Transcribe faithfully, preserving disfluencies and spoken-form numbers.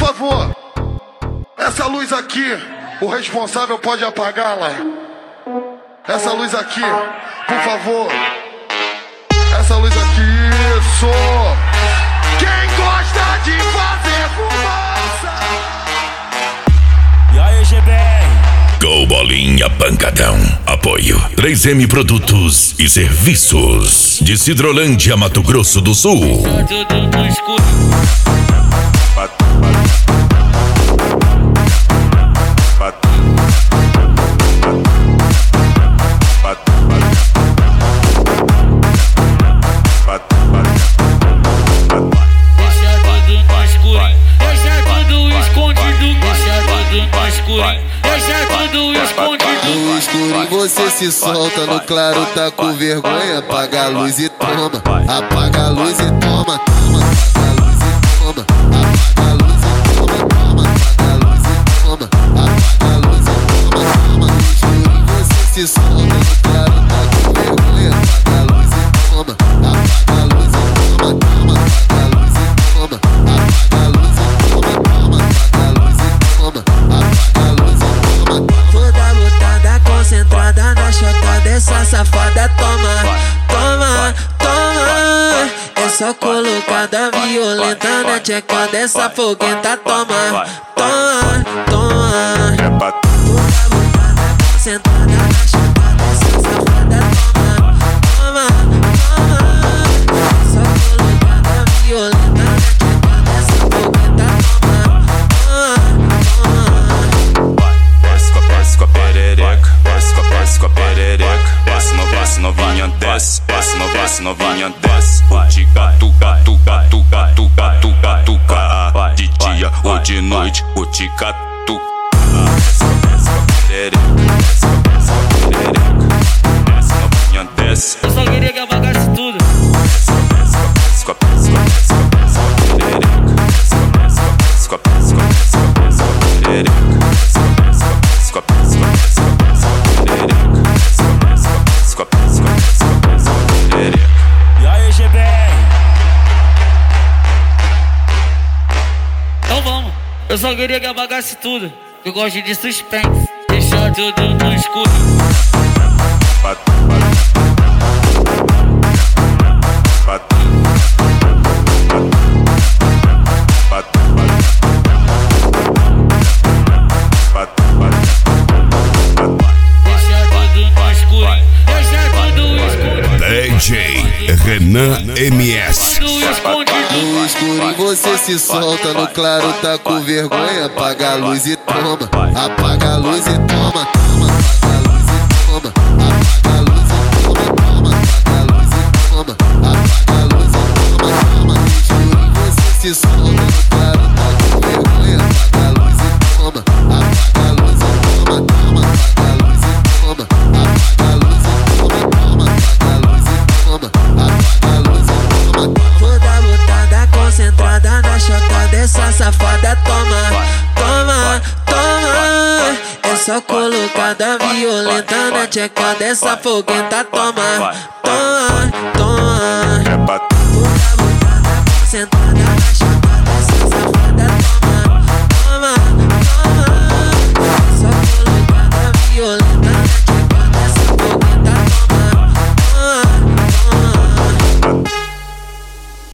favor, essa luz aqui, o responsável pode apagá-la. Essa luz aqui, por favor. Essa luz aqui, isso. Quem gosta de fazer fumaça? E aí, G B R? Go Bolinha Pancadão. Apoio três M Produtos e Serviços de Sidrolândia, Mato Grosso do Sul. No escuro você se solta, no claro tá com vergonha. Apaga a luz e toma, apaga a luz e toma, toma, apaga a luz e toma, apaga a luz e toma, apaga a luz e toma, apaga a luz e toma, toma. No escuro você se solta, no claro tá com vergonha. Apaga a luz e toma, apaga a luz e toma, toma, apaga a luz e toma, apaga a luz e toma, toma, apaga a luz e toma, apaga a luz e toma. Toda lutada concentrada na chota dessa safada. Toma, toma, toma. É só colocada violenta na tcheca dessa foguenta. Toma, toma, toma. Toda lutada concentrada na chota dessa safada. Toma, toma, toma. É só colocada violenta na tcheca dessa foguenta. Toma, toma, toma. Desce com a perereca, desce com a, desce com a perereca. Desce, no, desce novinha, desce, desce, no, desce novinha, desce. O de gato, gato, gato, gato, gato, gato, gato. De dia ou de noite, o de gato. Desce com a perereca, desce com a, desce com a perereca. Desce novinha, desce. Eu só queria que apagasse tudo. Desce com a, desce com a, desce com a, desce com a, desce com a perereca. Desce com a, desce com a, desce com a, desce com a, desce com a perereca. E aí, G B R? Então vamos. Eu só queria que apagasse tudo. Eu gosto de suspense. Deixar tudo no escuro. D J Renan M S. No escuro você se solta, no claro tá com vergonha. Apaga a luz e toma, apaga a luz e toma, toma, apaga a luz e toma, apaga a luz e toma, toma, apaga a luz e toma, apaga a luz e toma, toma. No escuro você se solta, no claro tá com vergonha. Apaga a luz e toma, apaga a luz e toma, toma, apaga a luz e toma, apaga a luz e toma, toma, apaga a luz e toma, apaga a luz e toma. Toda lutada concentrada na chota dessa safada. Toma, toma, toma. É só colocada violenta na tcheca dessa foguenta. Toma, toma, toma.